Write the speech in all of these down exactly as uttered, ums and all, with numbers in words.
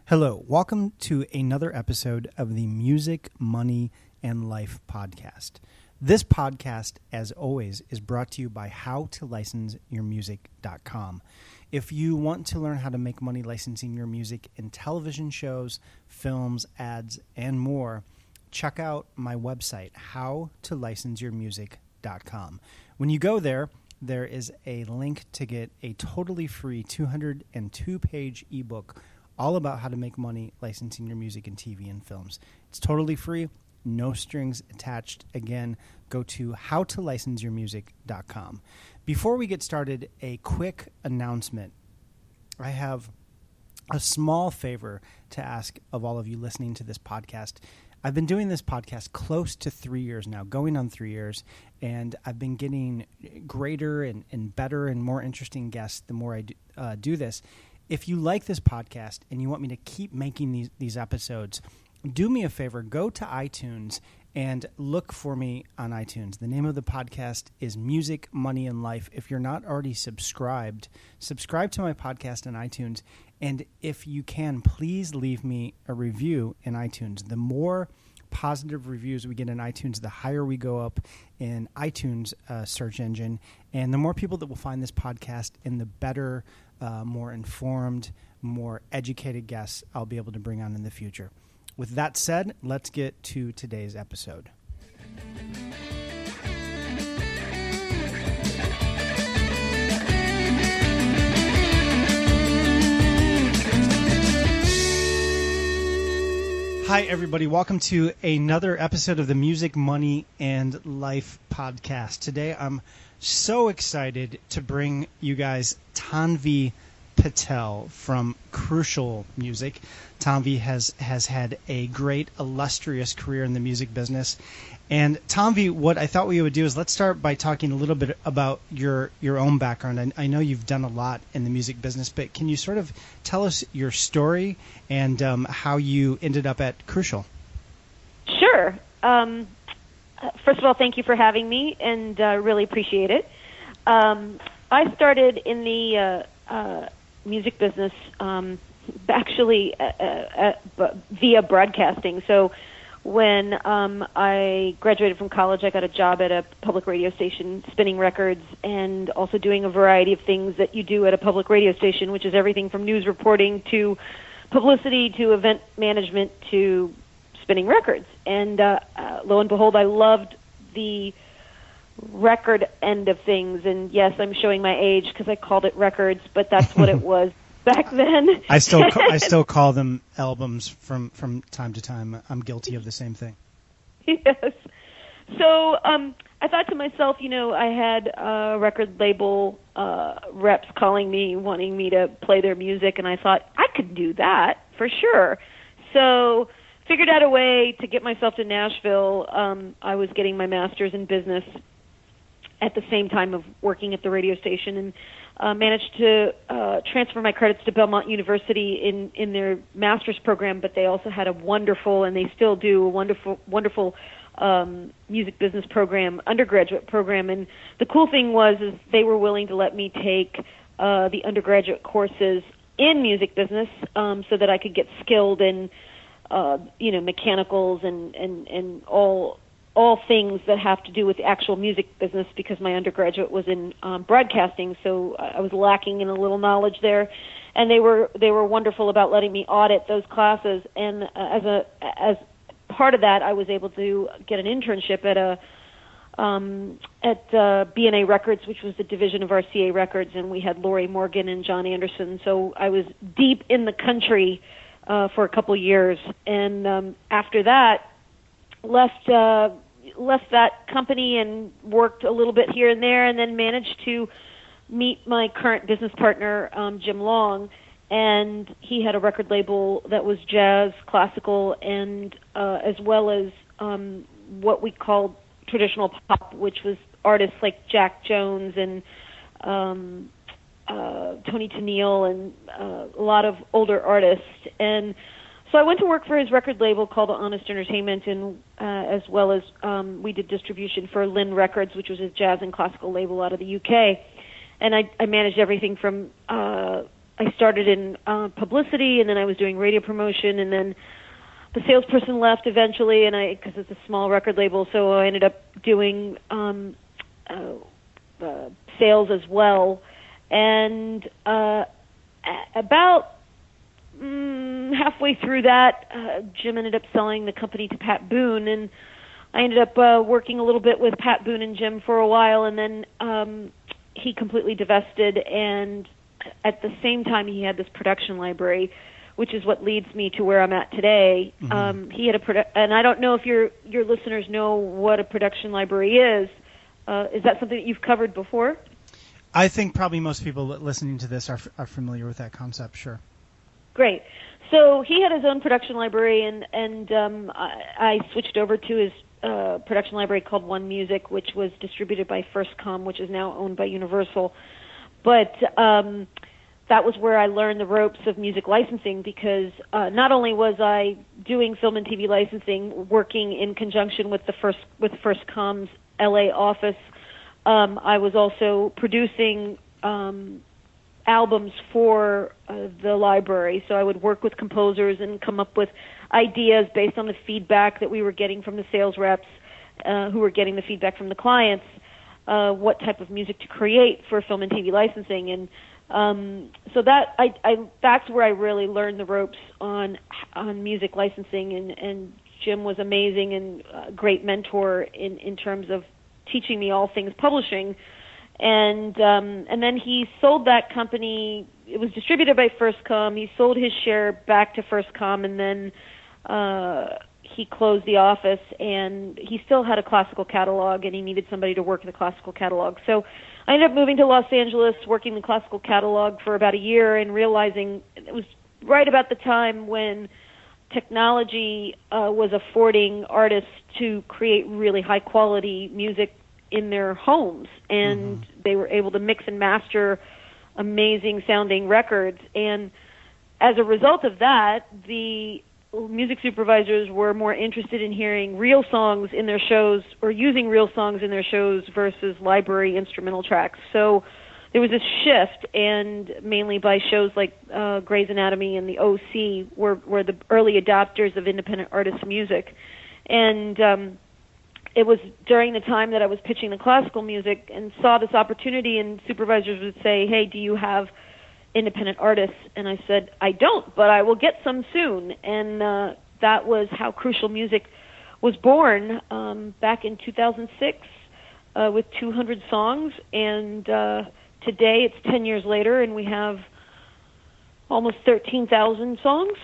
Hello, welcome to another episode of the Music, Money, and Life podcast. This podcast, as always, is brought to you by how to license your music dot com. If you want to learn how to make money licensing your music in television shows, films, ads, and more, check out my website, how to license your music dot com. When you go there, there is a link to get a totally free two hundred two page ebook all about how to make money licensing your music in T V and films. It's totally free, no strings attached. Again, go to how to license your music dot com. Before we get started, a quick announcement. I have a small favor to ask of all of you listening to this podcast. I've been doing this podcast close to three years now, going on three years, and I've been getting greater and, and better and more interesting guests the more I do, uh, do this. If you like this podcast and you want me to keep making these, these episodes, do me a favor, go to iTunes and look for me on iTunes. The name of the podcast is Music, Money, and Life. If you're not already subscribed, subscribe to my podcast on iTunes. And if you can, please leave me a review in iTunes. The more positive reviews we get in iTunes, the higher we go up in iTunes uh, search engine. And the more people that will find this podcast, and the better, uh, more informed, more educated guests I'll be able to bring on in the future. With that said, let's get to today's episode. Hi, everybody. Welcome to another episode of the Music, Money, and Life podcast. Today, I'm so excited to bring you guys Tanvi Patel from Crucial Music. Tanvi has, has had a great, illustrious career in the music business. And Tanvi, what I thought we would do is let's start by talking a little bit about your, your own background. I, I know you've done a lot in the music business, but can you sort of tell us your story and um, how you ended up at Crucial? Sure. Um, first of all, thank you for having me, and uh, really appreciate it. Um, I started in the uh, uh, music business um, actually uh, uh, uh, via broadcasting. So when um, I graduated from college, I got a job at a public radio station, spinning records, and also doing a variety of things that you do at a public radio station, which is everything from news reporting to publicity to event management to spinning records. And uh, uh, lo and behold, I loved the record end of things. And yes, I'm showing my age because I called it records, but that's what it was back then. I still ca- I still call them albums from, from time to time. I'm guilty of the same thing. Yes. So um, I thought to myself, you know, I had a record label uh, reps calling me, wanting me to play their music, and I thought I could do that for sure. So figured out a way to get myself to Nashville. Um, I was getting my master's in business at the same time of working at the radio station, and uh, managed to uh, transfer my credits to Belmont University in, in their master's program, but they also had a wonderful, and they still do, a wonderful, wonderful um, music business program, undergraduate program. And the cool thing was is they were willing to let me take uh, the undergraduate courses in music business um, so that I could get skilled in, uh, you know, mechanicals and, and, and all all things that have to do with the actual music business, because my undergraduate was in um, broadcasting, so I was lacking in a little knowledge there. And they were they were wonderful about letting me audit those classes. And uh, as a as part of that, I was able to get an internship at a um, at uh, B and A Records, which was the division of R C A Records, and we had Lori Morgan and John Anderson. So I was deep in the country uh, for a couple years, and um, after that, left. Uh, left that company and worked a little bit here and there, and then managed to meet my current business partner, um, Jim Long, and he had a record label that was jazz, classical, and uh, as well as um, what we called traditional pop, which was artists like Jack Jones and um, uh, Tony Tennille and uh, a lot of older artists. And so I went to work for his record label called Honest Entertainment, and uh, as well as um, we did distribution for Lynn Records, which was a jazz and classical label out of the U K. And I, I managed everything from uh, I started in uh, publicity, and then I was doing radio promotion, and then the salesperson left eventually, and I, because it's a small record label, so I ended up doing um, uh, uh, sales as well. And uh, about mm, halfway through that, uh, Jim ended up selling the company to Pat Boone, and I ended up uh, working a little bit with Pat Boone and Jim for a while, and then um, he completely divested, and at the same time he had this production library, which is what leads me to where I'm at today. Mm-hmm. Um, he had a produ- and I don't know if your your listeners know what a production library is. Uh, is that something that you've covered before? I think probably most people listening to this are are familiar with that concept. Sure. Great. So he had his own production library, and and um, I, I switched over to his uh, production library called One Music, which was distributed by FirstCom, which is now owned by Universal. But um, that was where I learned the ropes of music licensing, because uh, not only was I doing film and T V licensing, working in conjunction with the first with FirstCom's L A office, um, I was also producing um, albums for uh, the library. So I would work with composers and come up with ideas based on the feedback that we were getting from the sales reps, uh, who were getting the feedback from the clients, uh, what type of music to create for film and T V licensing. And Um, so that I, I that's where I really learned the ropes on on music licensing, and, and Jim was amazing and a great mentor in, in terms of teaching me all things publishing. And um, and then he sold that company. It was distributed by FirstCom. He sold his share back to FirstCom, and then uh, he closed the office. And he still had a classical catalog, and he needed somebody to work in the classical catalog. So I ended up moving to Los Angeles, working the classical catalog for about a year, and realizing it was right about the time when technology uh, was affording artists to create really high-quality music in their homes, and mm-hmm. they were able to mix and master amazing-sounding records. And as a result of that, the music supervisors were more interested in hearing real songs in their shows, or using real songs in their shows, versus library instrumental tracks. So there was this shift, and mainly by shows like uh, Grey's Anatomy and the O C were, were the early adopters of independent artist music. And um, it was during the time that I was pitching the classical music and saw this opportunity, and supervisors would say, hey, do you have independent artists? And I said, I don't, but I will get some soon. And uh, that was how Crucial Music was born um, back in two thousand six uh, with two hundred songs. And uh, today it's ten years later, and we have almost thirteen thousand songs.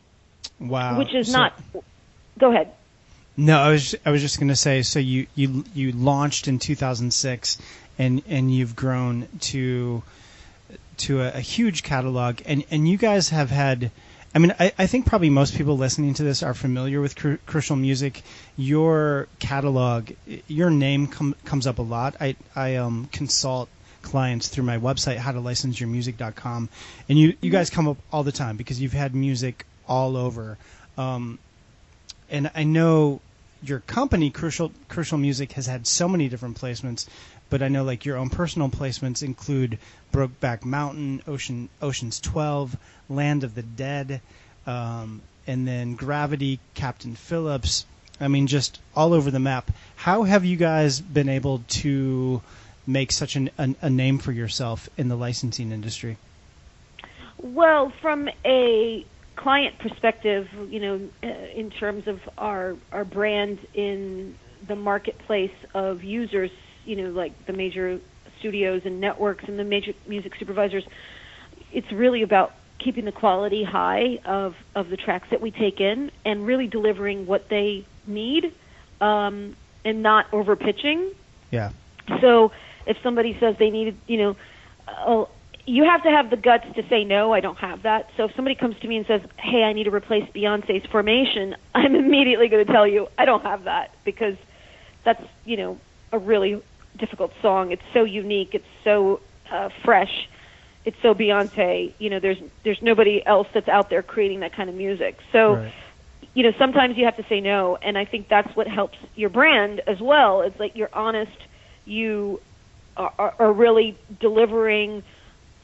Wow. Which is so, not... Go ahead. No, I was I was just going to say, so you, you, you launched in two thousand six, and, and you've grown to... to a, a huge catalog, and, and you guys have had, I mean, I, I think probably most people listening to this are familiar with Cru- Crucial Music. Your catalog, your name com- comes up a lot. I, I um, consult clients through my website, how to license your music dot com, and you, you guys come up all the time because you've had music all over. Um, and I know your company, Crucial Crucial Music, has had so many different placements, but I know like your own personal placements include Brokeback Mountain, Ocean Ocean's twelve, Land of the Dead, um, and then Gravity, Captain Phillips. I mean, just all over the map. How have you guys been able to make such an, an, a name for yourself in the licensing industry? Well, from a client perspective, you know, uh, in terms of our our brand in the marketplace of users, you know, like the major studios and networks and the major music supervisors, it's really about keeping the quality high of, of the tracks that we take in, and really delivering what they need, um, and not over pitching. Yeah. So if somebody says they need, you know, uh, you have to have the guts to say no, I don't have that. So if somebody comes to me and says, hey, I need to replace Beyonce's Formation, I'm immediately going to tell you I don't have that, because that's, you know, a really difficult song. It's so unique. It's so uh, fresh. It's so Beyonce. You know, there's there's nobody else that's out there creating that kind of music. So, right. you know, sometimes you have to say no, and I think that's what helps your brand as well. It's like you're honest. You are, are really delivering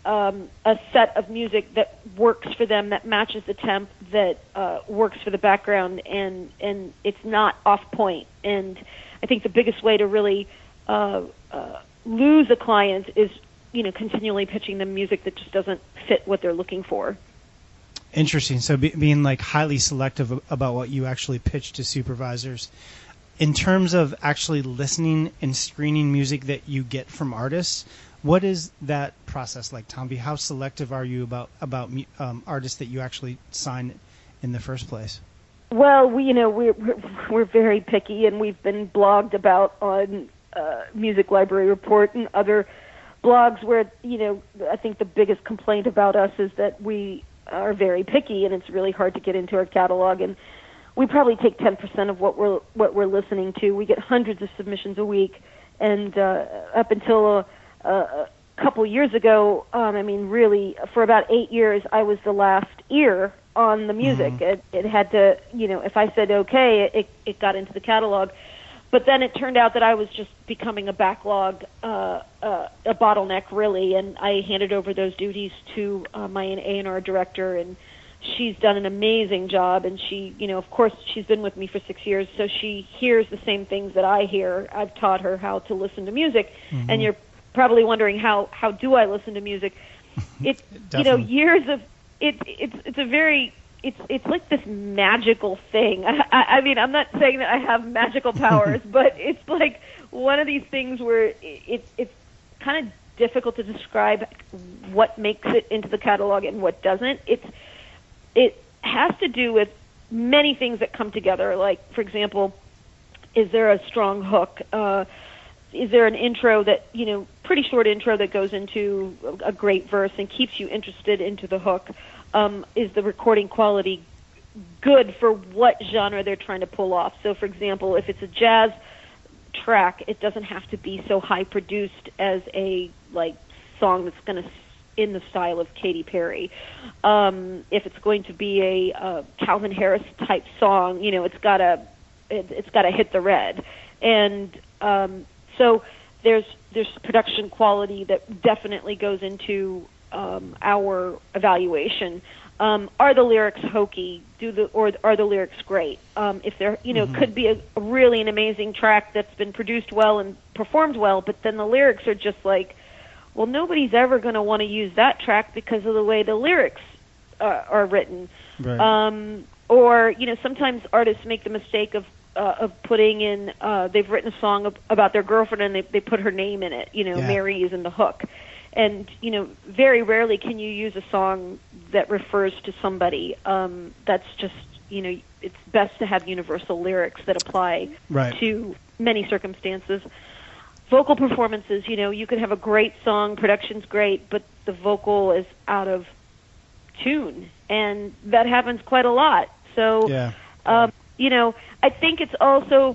um, a set of music that works for them, that matches the temp, that uh, works for the background, and and it's not off point. And I think the biggest way to really uh, uh, lose a client is, you know, continually pitching them music that just doesn't fit what they're looking for. Interesting. So be, being like highly selective about what you actually pitch to supervisors. In terms of actually listening and screening music that you get from artists, what is that process like, Tomby? How selective are you about about um, artists that you actually sign in the first place? Well, we, you know, we're we're very picky, and we've been blogged about on uh, Music Library Report and other blogs where, you know, I think the biggest complaint about us is that we are very picky, and it's really hard to get into our catalog. And we probably take ten percent of what we're what we're listening to. We get hundreds of submissions a week, and uh, up until a, a couple years ago, um, I mean, really, for about eight years, I was the last ear on the music. Mm-hmm. It, it had to, you know, if I said okay, it it got into the catalog. But then it turned out that I was just becoming a backlog, uh, uh, a bottleneck, really, and I handed over those duties to uh, my A and R director, and she's done an amazing job. And she, you know, of course, she's been with me for six years, so she hears the same things that I hear. I've taught her how to listen to music, mm-hmm. and you're probably wondering how how do I listen to music? It, you know, years of it. It's it's a very It's it's like this magical thing. I, I mean, I'm not saying that I have magical powers, but it's like one of these things where it, it's it's kind of difficult to describe what makes it into the catalog and what doesn't. It's it has to do with many things that come together. Like, for example, is there a strong hook? Uh, is there an intro that, you know, pretty short intro that goes into a, a great verse and keeps you interested into the hook? Um, is the recording quality good for what genre they're trying to pull off? So, for example, if it's a jazz track, it doesn't have to be so high produced as a like song that's going to in the style of Katy Perry. Um, if it's going to be a uh, Calvin Harris type song, you know, it's got to it, it's got to hit the red. And um, so there's there's production quality that definitely goes into Um, our evaluation. Um, are the lyrics hokey? Do the or are the lyrics great? Um, if they're, you know, mm-hmm. could be a, a really an amazing track that's been produced well and performed well, but then the lyrics are just like, well, nobody's ever going to want to use that track because of the way the lyrics uh, are written. Right. Um, or, you know, sometimes artists make the mistake of uh, of putting in. Uh, they've written a song of, about their girlfriend and they they put her name in it. You know, yeah. Mary is in the hook. And, you know, very rarely can you use a song that refers to somebody. Um, that's just, you know, it's best to have universal lyrics that apply right. to many circumstances. Vocal performances, you know, you could have a great song, production's great, but the vocal is out of tune. And that happens quite a lot. So, yeah. um, you know, I think it's also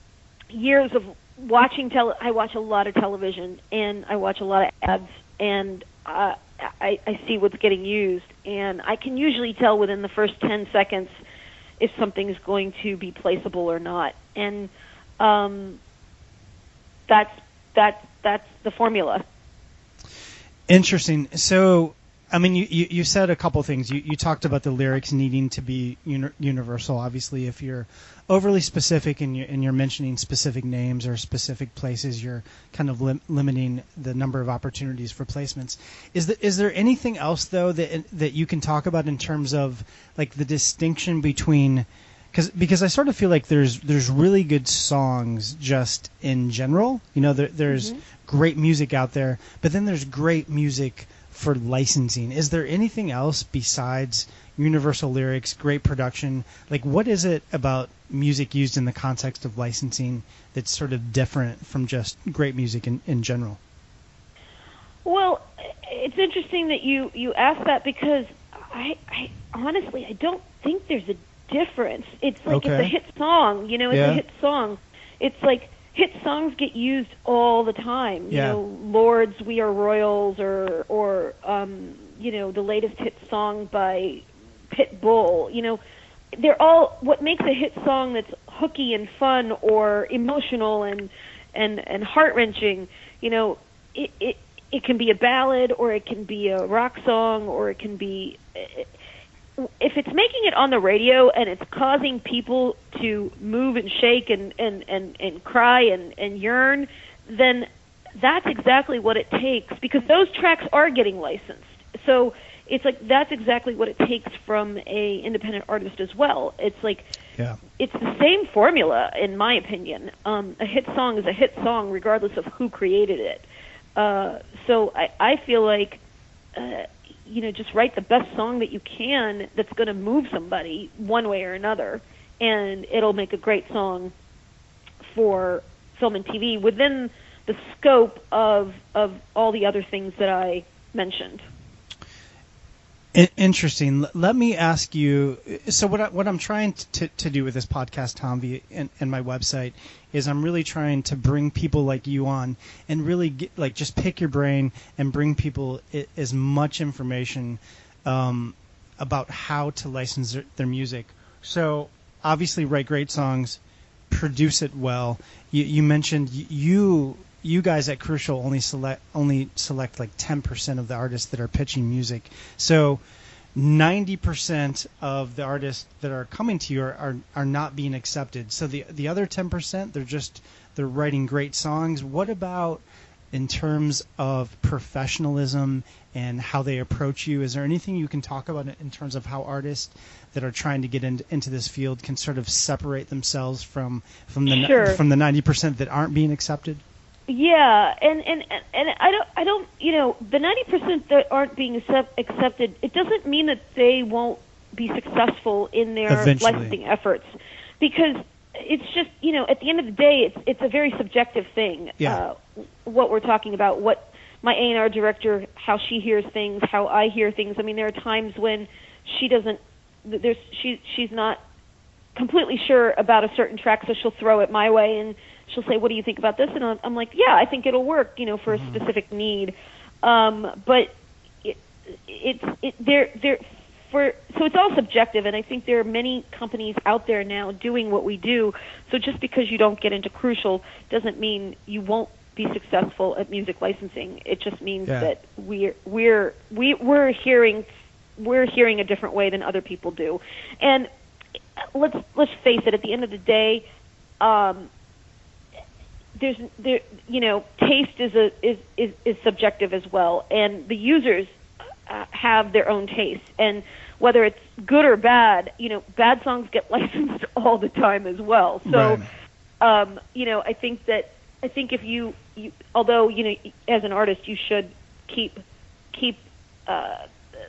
years of watching tele I watch a lot of television and I watch a lot of ads, and uh, I, I see what's getting used, and I can usually tell within the first ten seconds if something is going to be placeable or not. And um, that's that's that's the formula. Interesting. So, I mean, you, you, you said a couple things. You, you talked about the lyrics needing to be uni- universal. Obviously, if you're overly specific and you're, and you're mentioning specific names or specific places, you're kind of lim- limiting the number of opportunities for placements. Is, the, is there anything else, though, that that you can talk about in terms of like the distinction between – Cause, because I sort of feel like there's there's really good songs just in general. You know, there, there's mm-hmm. great music out there, but then there's great music – for licensing. Is there anything else besides universal lyrics, great production? Like, what is it about music used in the context of licensing that's sort of different from just great music in, in general? Well, it's interesting that you, you ask that because I, I honestly, I don't think there's a difference. It's like okay. it's a hit song, you know, it's yeah. a hit song. It's like hit songs get used all the time. You yeah. know, Lord's "We Are Royals" or or um, you know, the latest hit song by Pitbull. You know, they're all what makes a hit song that's hooky and fun or emotional and and and heart wrenching. You know, it, it it can be a ballad, or it can be a rock song, or it can be, if it's making it on the radio and it's causing people to move and shake and, and, and, and cry and, and yearn, then that's exactly what it takes, because those tracks are getting licensed. So it's like that's exactly what it takes from a independent artist as well. It's like yeah. It's the same formula, in my opinion. Um, a hit song is a hit song regardless of who created it. Uh, so I, I feel like, uh, you know, just write the best song that you can that's going to move somebody one way or another, and it'll make a great song for film and T V within the scope of of all the other things that I mentioned. Interesting. Let me ask you. So what I, what I'm trying to to do with this podcast, Tom V, and, and my website is I'm really trying to bring people like you on and really get, like just pick your brain and bring people as much information um, about how to license their, their music. So obviously, write great songs, produce it well. You, you mentioned you. You guys at Crucial only select only select like ten percent of the artists that are pitching music. So ninety percent of the artists that are coming to you are, are, are not being accepted. So the the other ten percent, they're just they're writing great songs. What about in terms of professionalism and how they approach you? Is there anything you can talk about in terms of how artists that are trying to get into, into this field can sort of separate themselves from from the sure. from the ninety percent that aren't being accepted? Yeah, and, and, and I don't, I don't, you know, the ninety percent that aren't being accept, accepted, it doesn't mean that they won't be successful in their Eventually. licensing efforts, because it's just, you know, at the end of the day, it's it's a very subjective thing. Yeah. Uh, what we're talking about, what my A and R director, how she hears things, how I hear things. I mean, there are times when she doesn't, there's she she's not completely sure about a certain track, so she'll throw it my way and she'll say, "What do you think about this?" And I'm like, "Yeah, I think it'll work, you know, for a specific need." Um, but it, it's it, there there for so it's all subjective, and I think there are many companies out there now doing what we do. So just because you don't get into Crucial doesn't mean you won't be successful at music licensing. It just means yeah. that we're we're we, we're hearing we're hearing a different way than other people do, and let's let's face it. At the end of the day. Um, There's, there, you know, taste is a is, is, is subjective as well, and the users uh, have their own taste, and whether it's good or bad, you know, bad songs get licensed all the time as well. So, right. um, you know, I think that I think if you, you, although you know, as an artist, you should keep keep uh,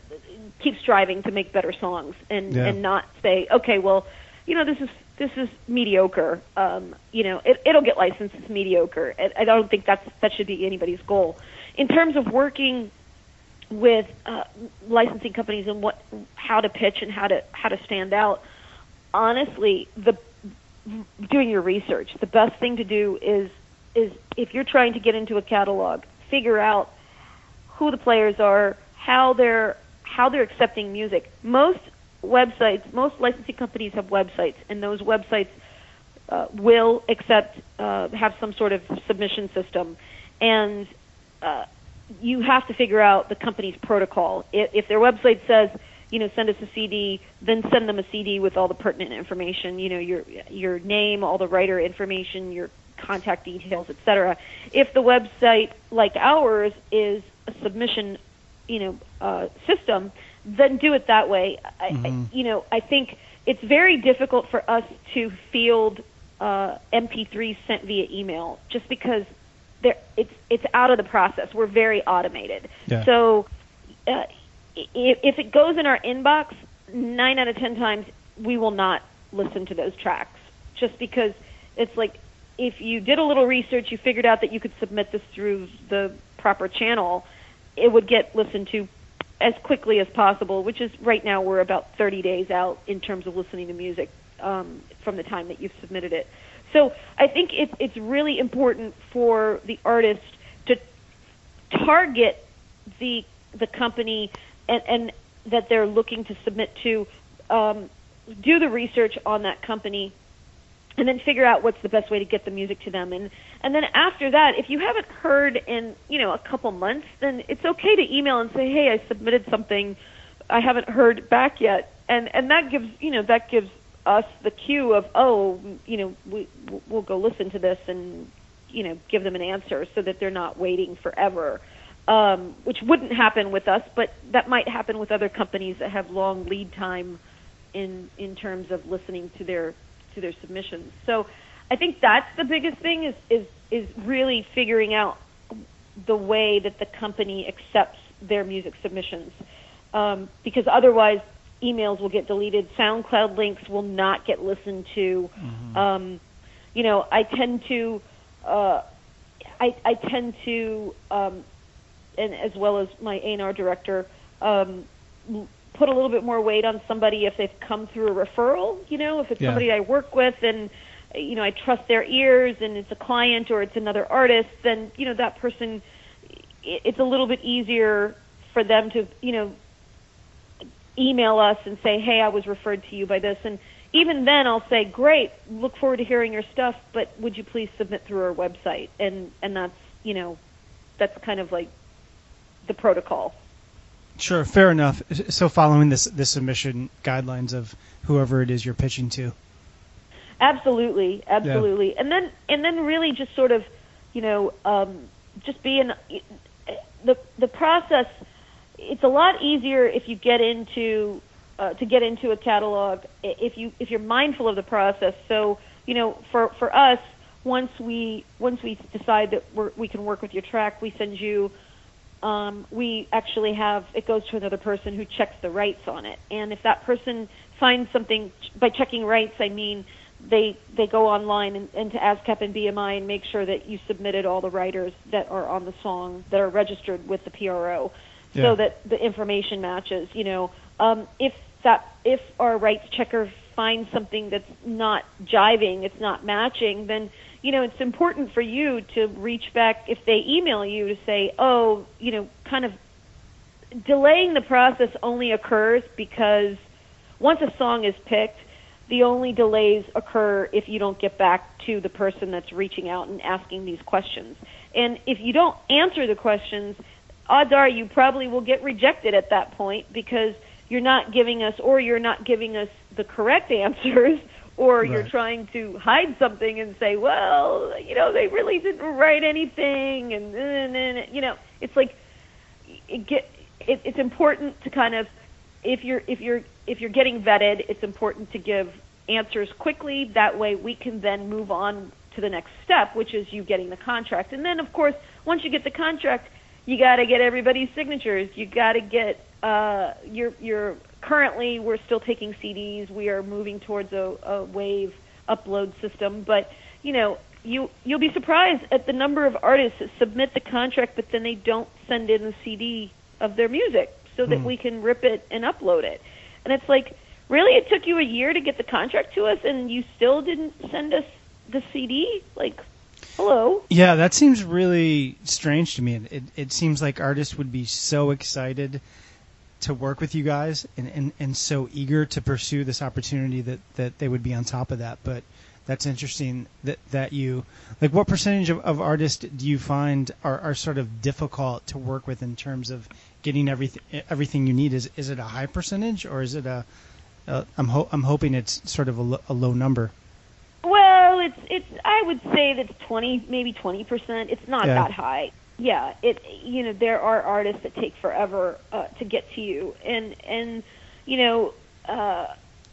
keep striving to make better songs, and yeah. and not say, okay, well, you know, this is. This is mediocre. Um, you know, it, it'll get licensed. It's mediocre. I, I don't think that's that should be anybody's goal. In terms of working with uh, licensing companies and what, how to pitch and how to how to stand out, honestly, the doing your research. The best thing to do is is if you're trying to get into a catalog, figure out who the players are, how they're how they're accepting music. Most websites, most licensing companies have websites, and those websites uh, will accept, uh, have some sort of submission system, and uh, you have to figure out the company's protocol. If, if their website says, you know, send us a C D, then send them a C D with all the pertinent information, you know, your your name, all the writer information, your contact details, et cetera. If the website, like ours, is a submission, you know, uh, system, then do it that way. I, mm-hmm. I, you know, I think it's very difficult for us to field uh, M P threes sent via email, just because there it's it's out of the process. We're very automated. Yeah. So uh, if, if it goes in our inbox, nine out of ten times we will not listen to those tracks, just because it's like if you did a little research, you figured out that you could submit this through the proper channel, it would get listened to as quickly as possible, which is right now we're about thirty days out in terms of listening to music um, from the time that you've submitted it. So I think it's it's really important for the artist to target the the company and, and that they're looking to submit to, um, do the research on that company, and then figure out what's the best way to get the music to them. And and then after that, if you haven't heard in, you know, a couple months, then it's okay to email and say, hey, I submitted something, I haven't heard back yet. And and that gives, you know, that gives us the cue of, oh, you know, we, we'll go listen to this and, you know, give them an answer so that they're not waiting forever, um, which wouldn't happen with us, but that might happen with other companies that have long lead time in in terms of listening to their to their submissions. So I think that's the biggest thing is is is really figuring out the way that the company accepts their music submissions, um, because otherwise emails will get deleted, SoundCloud links will not get listened to. Mm-hmm. Um, you know, I tend to, uh, I, I tend to, um, and as well as my A and R director, um, put a little bit more weight on somebody if they've come through a referral. You know, if it's yeah. somebody I work with and, you know, I trust their ears and it's a client or it's another artist, then, you know, that person, it's a little bit easier for them to, you know, email us and say, hey, I was referred to you by this. And even then I'll say, great, look forward to hearing your stuff, but would you please submit through our website? And and that's, you know, that's kind of like the protocol. Sure, fair enough. So following this, this submission guidelines of whoever it is you're pitching to. Absolutely, absolutely. Yeah. And then and then really just sort of, you know, um, just being, the the process, it's a lot easier if you get into uh, to get into a catalog if you if you're mindful of the process. So, you know, for for us, once we once we decide that we're, we can work with your track, we send you. Um, we actually have it goes to another person who checks the rights on it, and if that person finds something, by checking rights, I mean they they go online and, and to ASCAP and B M I and make sure that you submitted all the writers that are on the song that are registered with the P R O. Yeah. So that the information matches. You know, um, if that if our rights checker finds something that's not jiving, it's not matching, then you know it's important for you to reach back if they email you to say, oh, you know, kind of delaying the process only occurs because once a song is picked, the only delays occur if you don't get back to the person that's reaching out and asking these questions. And if you don't answer the questions, odds are you probably will get rejected at that point because you're not giving us, or you're not giving us the correct answers, or right. you're trying to hide something and say, well, you know, they really didn't write anything, and, and, and you know, it's like it get it, it's important to kind of if you're if you're if you're getting vetted, it's important to give answers quickly. That way, we can then move on to the next step, which is you getting the contract, and then of course, once you get the contract, you got to get everybody's signatures. You got to get uh, your your. Currently, we're still taking C Ds. We are moving towards a, a Wave upload system, but you know, you you'll be surprised at the number of artists that submit the contract, but then they don't send in the C D of their music so that mm. we can rip it and upload it. And it's like, really, it took you a year to get the contract to us, and you still didn't send us the C D? Like, hello? Yeah, that seems really strange to me. It, it, it seems like artists would be so excited to work with you guys and, and, and so eager to pursue this opportunity that, that they would be on top of that. But that's interesting that, that you, like, what percentage of, of artists do you find are, are sort of difficult to work with in terms of getting everything everything you need? Is is it a high percentage, or is it a, a I'm ho- I'm hoping it's sort of a, lo- a low number. Well, it's it's I would say that's twenty, maybe twenty percent. It's not yeah. that high. Yeah, it you know there are artists that take forever uh, to get to you, and and you know uh,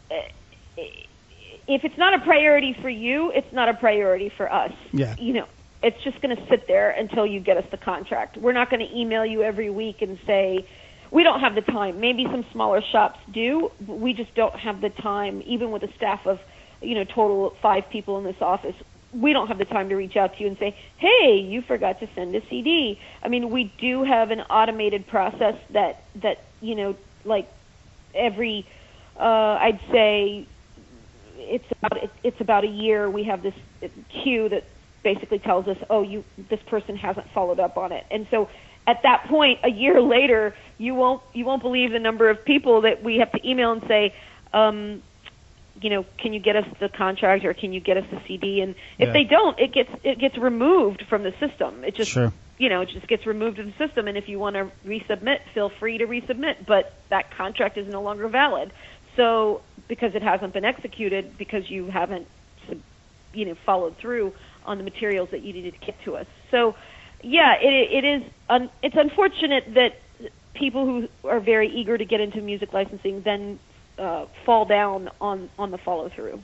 if it's not a priority for you, it's not a priority for us. Yeah, you know, it's just going to sit there until you get us the contract. We're not going to email you every week and say we don't have the time. Maybe some smaller shops do, but we just don't have the time, even with a staff of you know total five people in this office. We don't have the time to reach out to you and say, hey, you forgot to send a C D. I mean, we do have an automated process that, that you know, like every, uh, I'd say it's about, it's about a year. We have this queue that basically tells us, oh, you this person hasn't followed up on it. And so at that point, a year later, you won't, you won't believe the number of people that we have to email and say, um, you know, can you get us the contract or can you get us the C D? And if Yeah. they don't, it gets it gets removed from the system. It just Sure. you know, it just gets removed from the system. And if you want to resubmit, feel free to resubmit. But that contract is no longer valid. So because it hasn't been executed, because you haven't, you know, followed through on the materials that you needed to get to us. So, yeah, it it is. Un, it's unfortunate that people who are very eager to get into music licensing then uh, fall down on on the follow through.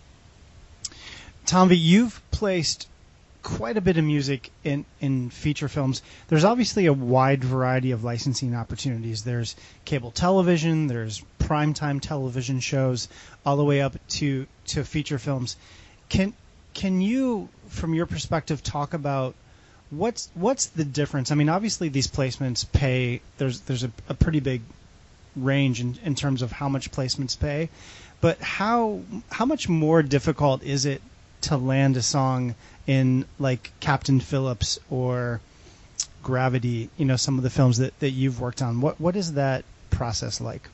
Tanvi, you've placed quite a bit of music in, in feature films. There's obviously a wide variety of licensing opportunities. There's cable television, there's primetime television shows, all the way up to, to feature films. Can can you, from your perspective, talk about what's what's the difference? I mean, obviously these placements pay. There's there's a, a pretty big range in, in terms of how much placements pay, but how how much more difficult is it to land a song in like Captain Phillips or Gravity, you know, some of the films that, that you've worked on? What what is that process like?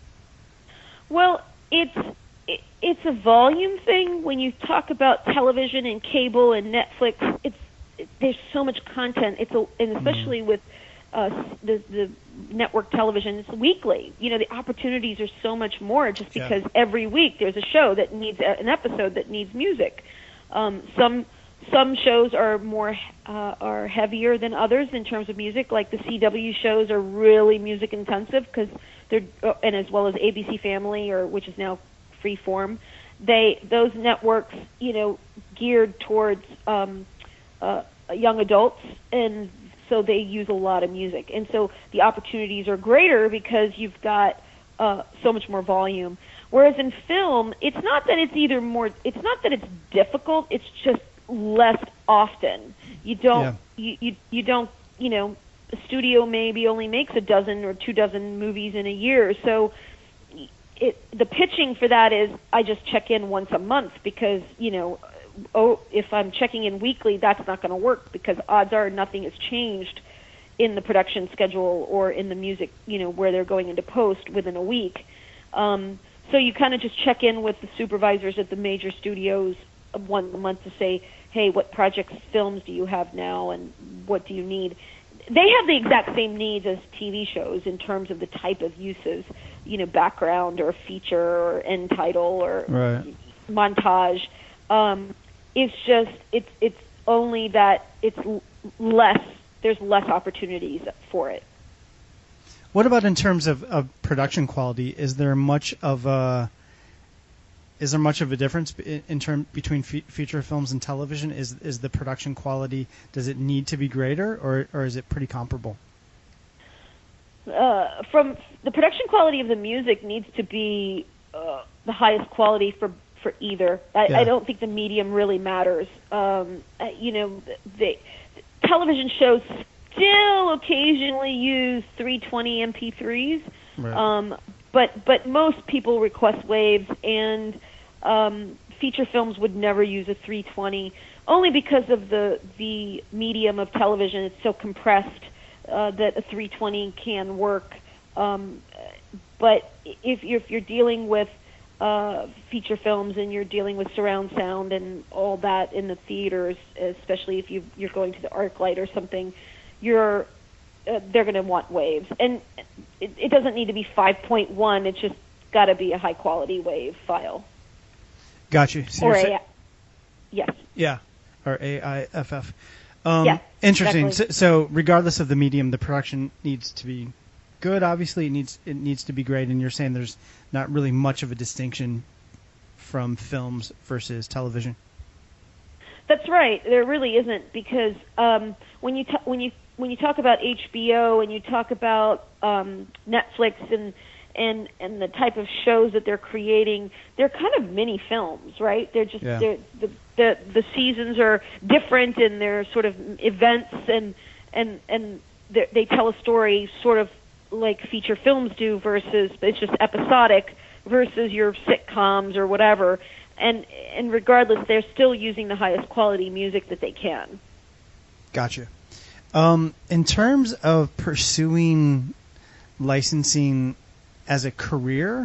Well, it's it, it's a volume thing. When you talk about television and cable and Netflix, it's it, there's so much content. It's a, and especially mm. with uh, the the network television, it's weekly. You know, the opportunities are so much more just because yeah. every week there's a show that needs a, an episode that needs music. Um, some Some shows are more uh, are heavier than others in terms of music. Like the C W shows are really music intensive because they're, and as well as A B C Family, or which is now Freeform. They those networks, you know, geared towards um, uh, young adults, and so they use a lot of music. And so the opportunities are greater because you've got uh, so much more volume. Whereas in film, it's not that it's either more. It's not that it's difficult. It's just less often. You don't yeah. you, you you don't you know a studio maybe only makes a dozen or two dozen movies in a year, so it the pitching for that is I just check in once a month because you know oh if I'm checking in weekly, that's not going to work because odds are nothing has changed in the production schedule or in the music, you know, where they're going into post within a week. Um, so you kind of just check in with the supervisors at the major studios once a month to say, hey, what projects, films do you have now, and what do you need? They have the exact same needs as T V shows in terms of the type of uses, you know, background or feature or end title or right. montage. Um, it's just it's it's only that it's less. There's less opportunities for it. What about in terms of, of production quality? Is there much of a Is there much of a difference in, in term between fe- feature films and television? Is is the production quality, does it need to be greater, or or is it pretty comparable? Uh, from the production quality of the music needs to be uh, the highest quality for for either. I, yeah. I don't think the medium really matters. Um, uh, you know, the television shows still occasionally use three twenty M P threes. Right. Um, But but most people request waves, and um, feature films would never use a three twenty, only because of the the medium of television. It's so compressed uh, that a three twenty can work. Um, but if you're, if you're dealing with uh, feature films and you're dealing with surround sound and all that in the theaters, especially if you, you're going to the ArcLight or something, you're Uh, they're going to want waves. And it, it doesn't need to be five point one. It's just got to be a high-quality wave file. Got you. So or sa- A, yes. Yeah, or A I F F. Um, yeah, interesting. exactly. So, so regardless of the medium, the production needs to be good. Obviously, it needs it needs to be great. And you're saying there's not really much of a distinction from films versus television. That's right. There really isn't, because um, when you ta- when you when you talk about H B O and you talk about um, Netflix and and and the type of shows that they're creating, they're kind of mini films, right? They're just yeah. they're, the the the seasons are different, and they're sort of events, and and and they tell a story sort of like feature films do, versus it's just episodic versus your sitcoms or whatever. And and regardless, they're still using the highest quality music that they can. Gotcha. Um, in terms of pursuing licensing as a career,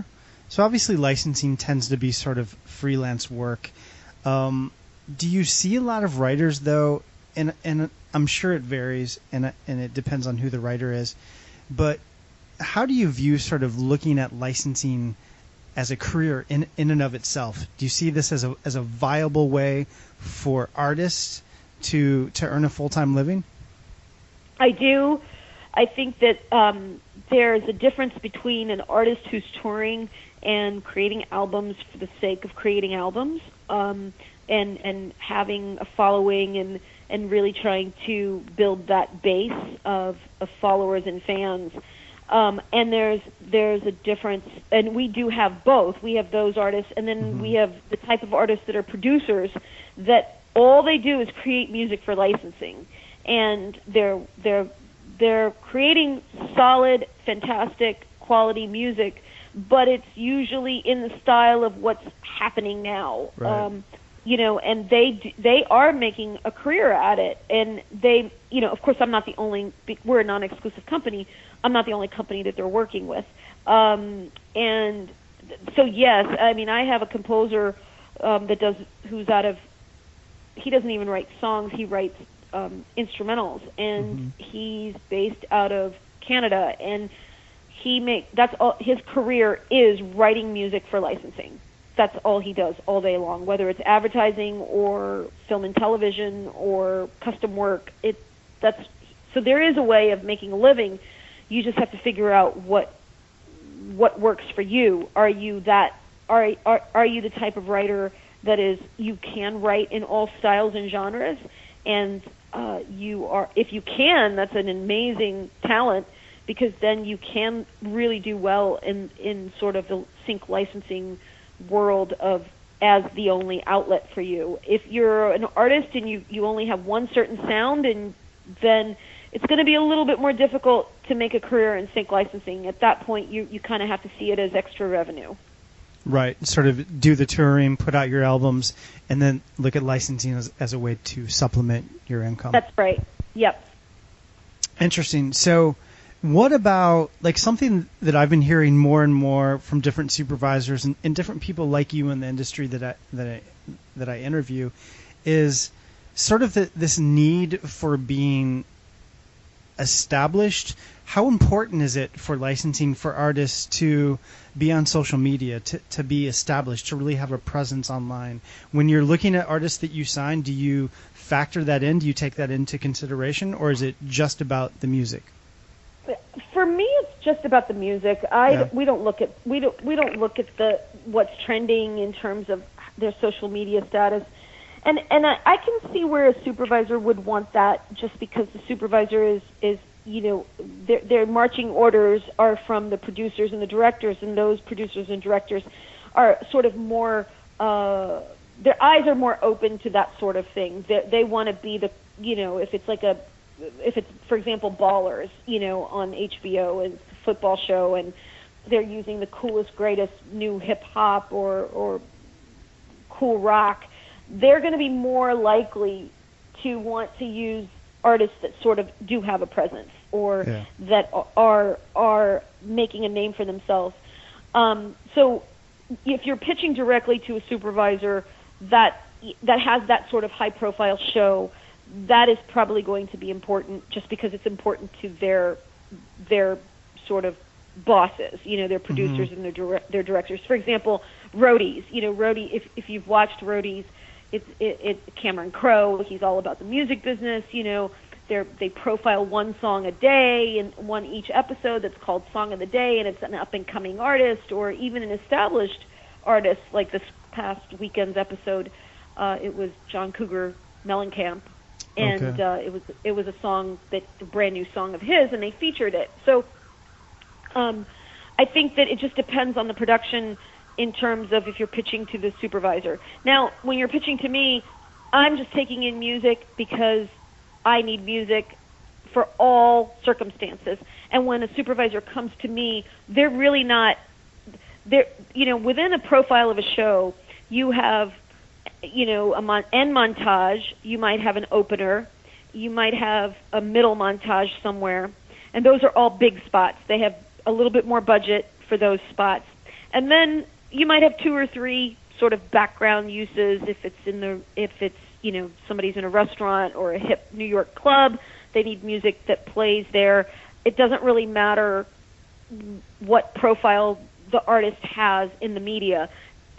So obviously licensing tends to be sort of freelance work. Um, do you see a lot of writers, though, and and I'm sure it varies, and and it depends on who the writer is, but how do you view sort of looking at licensing as a career in in and of itself? Do you see this as a as a viable way for artists to to earn a full-time living? I do. I think that um, there's a difference between an artist who's touring and creating albums for the sake of creating albums, um, and and having a following and and really trying to build that base of, of followers and fans. Um, and there's there's a difference, and we do have both. We have those artists, and then mm-hmm. we have the type of artists that are producers that all they do is create music for licensing, and they're they're they're creating solid, fantastic, quality music, but it's usually in the style of what's happening now. Right. Um, you know, and they they are making a career at it, and they, you know, of course, I'm not the only. We're a non-exclusive company. I'm not the only company that they're working with, um, and so yes, I mean, I have a composer um, that does who's out of. He doesn't even write songs; he writes um, instrumentals, and mm-hmm. he's based out of Canada, and he make that's all his career is writing music for licensing. That's all he does all day long, whether it's advertising or film and television or custom work. It that's so there is a way of making a living. You just have to figure out what what works for you. Are you that are are are you the type of writer that is you can write in all styles and genres, and uh, you are if you can, that's an amazing talent, because then you can really do well in in sort of the sync licensing world of as the only outlet for you. If you're an artist and you, you only have one certain sound, and then it's going to be a little bit more difficult to make a career in sync licensing. At that point, you, you kind of have to see it as extra revenue. Right. Sort of do the touring, put out your albums, and then look at licensing as, as a way to supplement your income. That's right. Yep. Interesting. So what about, like, something that I've been hearing more and more from different supervisors and, and different people like you in the industry that I that I that I interview is sort of the, this need for being established. How important is it for licensing for artists to be on social media, to, to be established, to really have a presence online? When you're looking at artists that you sign, do you factor that in? Do you take that into consideration, or is it just about the music? For me, it's just about the music. I Yeah. we don't look at we don't we don't look at the what's trending in terms of their social media status, and and I, I can see where a supervisor would want that, just because the supervisor is is you know their their marching orders are from the producers and the directors, and those producers and directors are sort of more uh, their eyes are more open to that sort of thing. They they want to be the you know if it's like a if it's, for example, Ballers, you know, on H B O, and it's a football show, and they're using the coolest, greatest new hip-hop or, or cool rock, they're going to be more likely to want to use artists that sort of do have a presence, or yeah. that are are making a name for themselves. Um, so if you're pitching directly to a supervisor that that has that sort of high-profile show, that is probably going to be important, just because it's important to their their sort of bosses, you know, their producers mm-hmm. and their dire- their directors. For example, Roadies. You know, Roadie. If if you've watched Roadies, it's it, it Cameron Crowe. He's all about the music business. You know, they they profile one song a day and one each episode that's called Song of the Day, and it's an up and coming artist or even an established artist. Like this past weekend's episode, uh, it was John Cougar Mellencamp. And okay. uh, it was it was a song that a brand new song of his, and they featured it. So um, I think that it just depends on the production in terms of if you're pitching to the supervisor. Now, when you're pitching to me, I'm just taking in music because I need music for all circumstances. And when a supervisor comes to me, they're really not. They're you know within a profile of a show, you have. You know, a mon- end montage, you might have an opener, you might have a middle montage somewhere, and those are all big spots. They have a little bit more budget for those spots. and then you might have two or three sort of background uses if it's in the if it's you know somebody's in a restaurant or a hip New York club, they need music that plays there. It doesn't really matter what profile the artist has in the media.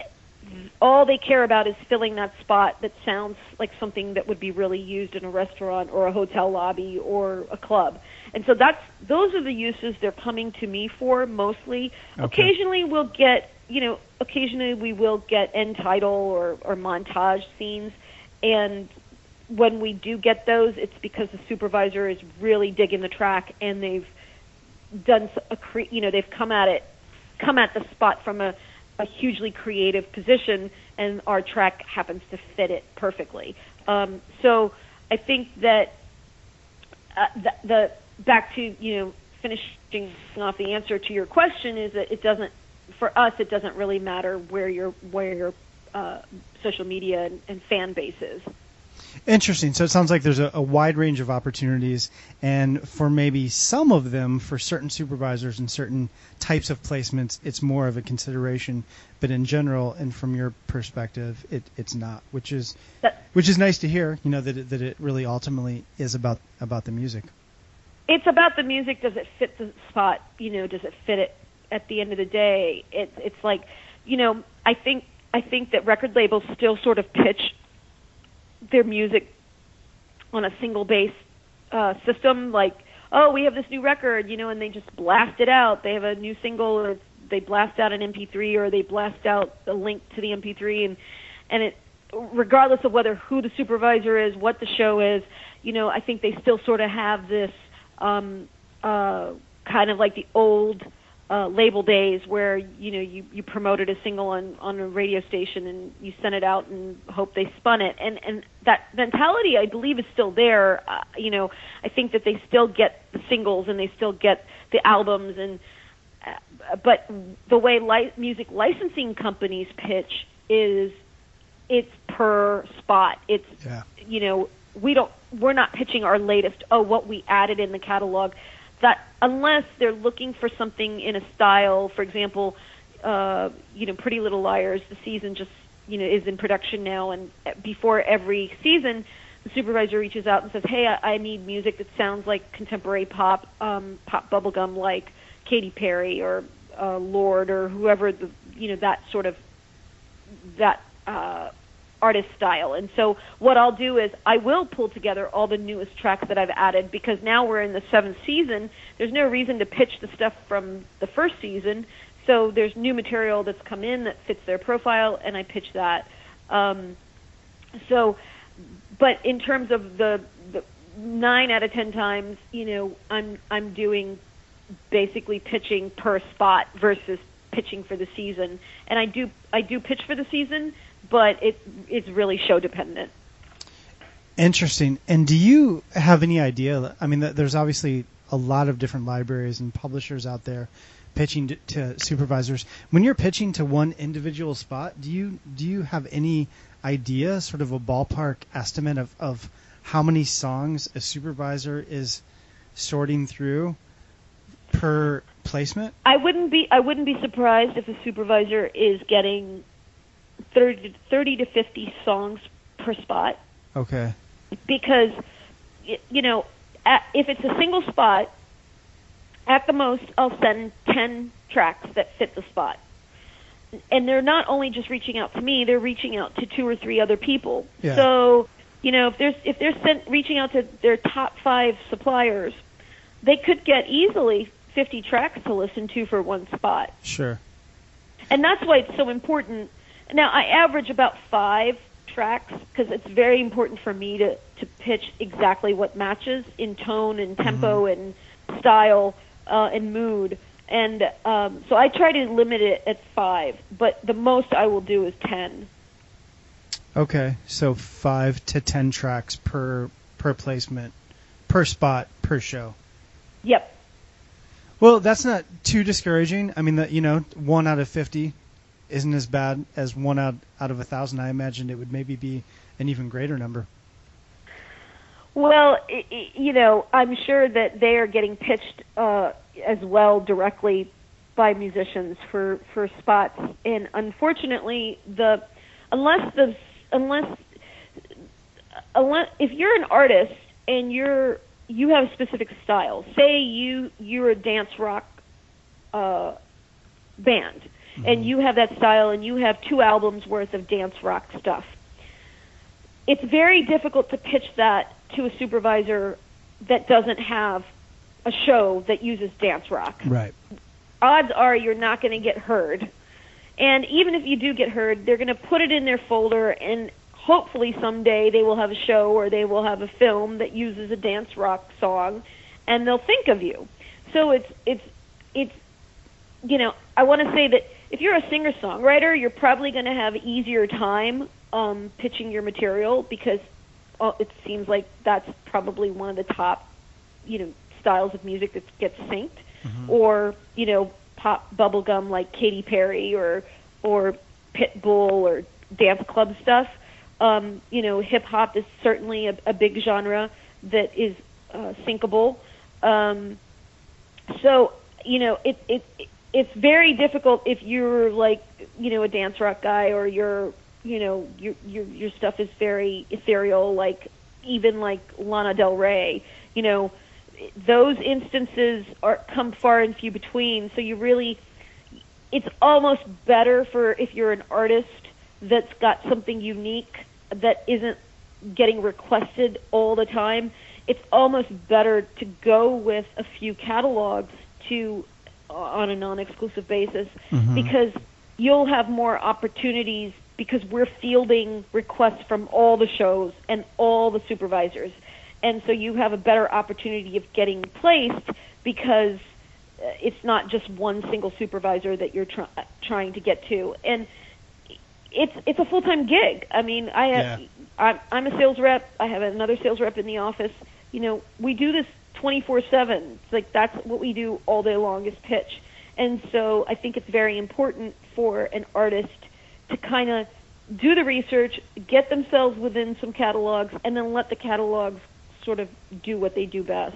All they care about is filling that spot that sounds like something that would be really used in a restaurant or a hotel lobby or a club. And so that's those are the uses they're coming to me for mostly. Okay. Occasionally we'll get, you know, occasionally we will get end title or, or montage scenes, and when we do get those, it's because the supervisor is really digging the track and they've done a cre- you know, they've come at it come at the spot from a a hugely creative position, and our track happens to fit it perfectly. Um, so I think that uh, the, the back to you know finishing off the answer to your question is that it doesn't for us it doesn't really matter where your where your uh, social media and, and fan base is. Interesting. So it sounds like there's a, a wide range of opportunities, and for maybe some of them, for certain supervisors and certain types of placements, it's more of a consideration. But in general, and from your perspective, it, it's not, which is that, which is nice to hear. You know that it, that it really ultimately is about about the music. It's about the music. Does it fit the spot? You know, does it fit it? At the end of the day, it, it's like, you know, I think I think that record labels still sort of pitch their music on a single bass uh, system, like, oh, we have this new record, you know, and they just blast it out. They have a new single, or they blast out an M P three, or they blast out a link to the M P three, and and it, regardless of whether who the supervisor is, what the show is, you know, I think they still sort of have this um, uh, kind of like the old Uh, label days where you know you, you promoted a single on, on a radio station and you sent it out and hope they spun it, and and that mentality I believe is still there. Uh, you know I think that they still get the singles and they still get the albums, and uh, but the way li- music licensing companies pitch is it's per spot. It's yeah. you know we don't we're not pitching our latest oh what we added in the catalog. That unless they're looking for something in a style, for example, uh, you know, Pretty Little Liars, the season just, you know, is in production now, and before every season, the supervisor reaches out and says, hey, I, I need music that sounds like contemporary pop, um, pop bubblegum like Katy Perry or uh, Lorde or whoever, the, you know, that sort of, that uh, artist style. And so what I'll do is I will pull together all the newest tracks that I've added, because now we're in the seventh season. There's no reason to pitch the stuff from the first season. So there's new material that's come in that fits their profile, and I pitch that. Um, so, but in terms of the, the nine out of ten times, you know, I'm I'm doing basically pitching per spot versus pitching for the season. And I do I do pitch for the season, but it it's really show dependent. Interesting. And do you have any idea? I mean, there's obviously a lot of different libraries and publishers out there pitching to, to supervisors. When you're pitching to one individual spot, do you do you have any idea, sort of a ballpark estimate of, of how many songs a supervisor is sorting through per placement? I wouldn't be I wouldn't be surprised if a supervisor is getting thirty to fifty songs per spot. Okay. Because, you know, at, if it's a single spot, at the most I'll send ten tracks that fit the spot. And they're not only just reaching out to me, they're reaching out to two or three other people. Yeah. So, you know, if there's if they're sent, reaching out to their top five suppliers, they could get easily fifty tracks to listen to for one spot. Sure. And that's why it's so important. Now, I average about five tracks because it's very important for me to, to pitch exactly what matches in tone and tempo mm-hmm. and style uh, and mood. And um, so I try to limit it at five, but the most I will do is ten. Okay, so five to ten tracks per per placement, per spot, per show. Yep. Well, that's not too discouraging. I mean, the, you know, one out of fifty isn't as bad as one out out of a thousand. I imagined it would maybe be an even greater number. Well, it, it, you know, I'm sure that they are getting pitched uh, as well directly by musicians for, for spots, and unfortunately, the unless the unless unless if you're an artist and you're you have a specific style, say you you're a dance rock uh, band, mm-hmm. and you have that style, and you have two albums worth of dance rock stuff. It's very difficult to pitch that to a supervisor that doesn't have a show that uses dance rock. Right. Odds are you're not going to get heard. And even if you do get heard, they're going to put it in their folder, and hopefully someday they will have a show or they will have a film that uses a dance rock song, and they'll think of you. So it's, it's, it's, you know, I want to say that if you're a singer-songwriter, you're probably going to have an easier time um, pitching your material, because uh, it seems like that's probably one of the top, you know, styles of music that gets synced, mm-hmm. or, you know, pop bubblegum like Katy Perry or or Pitbull or dance club stuff. Um, you know, hip-hop is certainly a, a big genre that is uh, syncable. Um, so, you know, it, it it's very difficult if you're like, you know, a dance rock guy, or you're, you know, your your your stuff is very ethereal, like even like Lana Del Rey. You know, those instances are come far and few between. So you really, it's almost better for if you're an artist that's got something unique that isn't getting requested all the time. It's almost better to go with a few catalogs to uh, on a non-exclusive basis, mm-hmm. because you'll have more opportunities, because we're fielding requests from all the shows and all the supervisors. And so you have a better opportunity of getting placed, because it's not just one single supervisor that you're try- trying to get to. And it's it's a full-time gig. I mean, I have, yeah. I'm, I'm a sales rep. I have another sales rep in the office. You know, we do this twenty-four seven. It's like that's what we do all day long is pitch. And so I think it's very important for an artist to kind of do the research, get themselves within some catalogs, and then let the catalogs sort of do what they do best.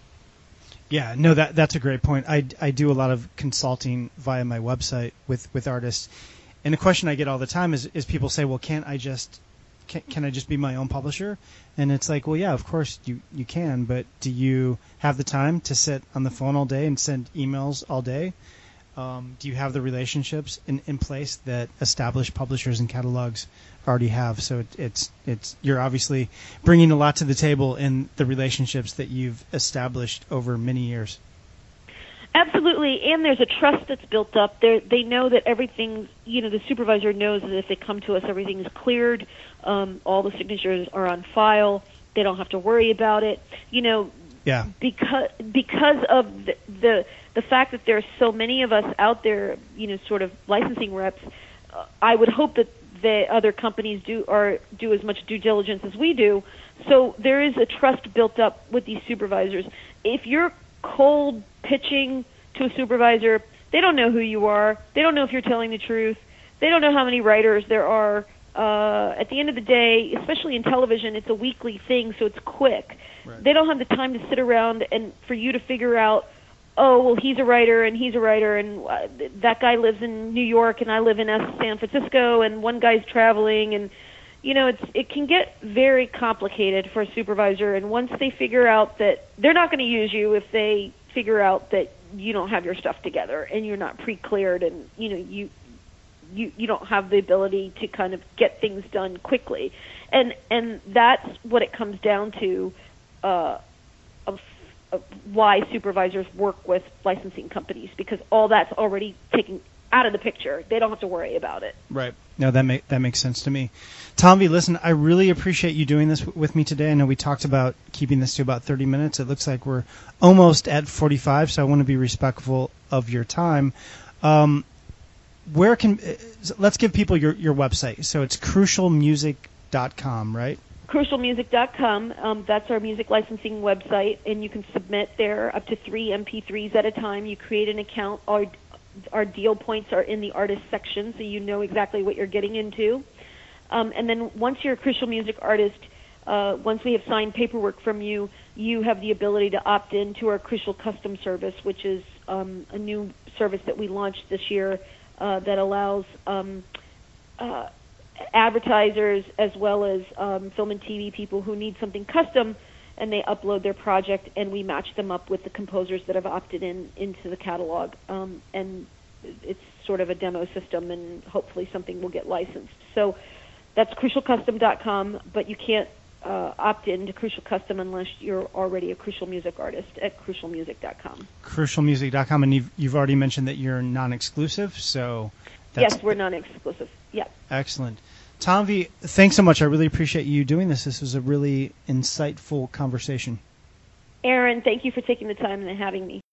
Yeah, no, that that's a great point. I, I do a lot of consulting via my website with, with artists, and the question I get all the time is, is people say, well, can't I just can, can I just be my own publisher? And it's like, well, yeah, of course you, you can, but do you have the time to sit on the phone all day and send emails all day? Um, do you have the relationships in, in place that established publishers and catalogs already have? So it, it's it's you're obviously bringing a lot to the table in the relationships that you've established over many years. Absolutely, and there's a trust that's built up. They they know that everything, you know, the supervisor knows that if they come to us, everything is cleared. Um, all the signatures are on file. They don't have to worry about it. You know, yeah. Because because of the, the the fact that there are so many of us out there, you know, sort of licensing reps. Uh, I would hope that the other companies do or do as much due diligence as we do. So there is a trust built up with these supervisors. If you're cold pitching to a supervisor, they don't know who you are. They don't know if you're telling the truth. They don't know how many writers there are. Uh, at the end of the day, especially in television, it's a weekly thing, so it's quick. Right. They don't have the time to sit around and for you to figure out, oh, well, he's a writer and he's a writer, and uh, that guy lives in New York and I live in San Francisco, and one guy's traveling, and you know, it's it can get very complicated for a supervisor. And once they figure out that they're not going to use you if they figure out that you don't have your stuff together and you're not pre-cleared, and you know you you you don't have the ability to kind of get things done quickly, and and that's what it comes down to. Uh, of why supervisors work with licensing companies, because all that's already taken out of the picture. They don't have to worry about it. Right. No, that make, that makes sense to me. Tommy, listen, I really appreciate you doing this w- with me today. I know we talked about keeping this to about thirty minutes. It looks like we're almost at forty-five, so I want to be respectful of your time. Um, where can let's give people your, your website. So it's crucial music dot com, right? crucial music dot com. Um, that's our music licensing website, and you can submit there up to three M P threes at a time. You create an account. Our, our deal points are in the artist section, so you know exactly what you're getting into. Um, and then once you're a Crucial Music artist, uh, once we have signed paperwork from you, you have the ability to opt in to our Crucial Custom Service, which is um, a new service that we launched this year uh, that allows um, uh, advertisers as well as um, film and T V people who need something custom, and they upload their project, and we match them up with the composers that have opted in into the catalog. Um, and it's sort of a demo system, and hopefully something will get licensed. So that's crucial custom dot com, but you can't uh, opt in to Crucial Custom unless you're already a Crucial Music artist at crucial music dot com. crucial music dot com, and you've, you've already mentioned that you're non-exclusive, so... That's Yes, we're non-exclusive. Yeah. Excellent. Tanvi, thanks so much. I really appreciate you doing this. This was a really insightful conversation. Aaron, thank you for taking the time and having me.